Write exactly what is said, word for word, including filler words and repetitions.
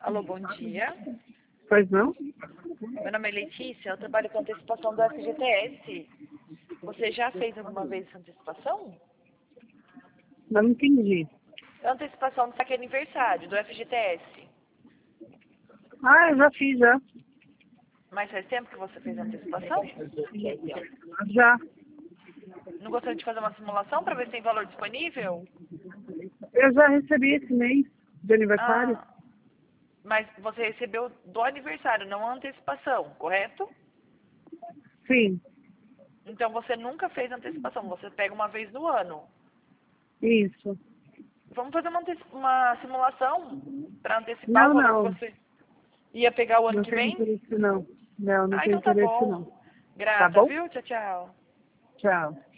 Alô, bom dia. Pois não? Meu nome é Letícia, eu trabalho com antecipação do F G T S. Você já fez alguma vez essa antecipação? Não entendi. Antecipação do saque aniversário do F G T S. Ah, eu já fiz, já. Mas faz tempo que você fez a antecipação? Já. Não gostaria de fazer uma simulação para ver se tem valor disponível? Eu já recebi esse mês de aniversário. Ah, mas você recebeu do aniversário, não a antecipação, correto? Sim, Então você nunca fez antecipação, você pega uma vez no ano. isso. Vamos fazer uma, anteci- uma simulação para antecipar o Não, valor que não. você ia pegar o ano Não que tem vem? interesse, não. Não, não Ah, tem então tá interesse, bom. não. Tá Grata, bom? viu? Tchau, tchau. Tchau.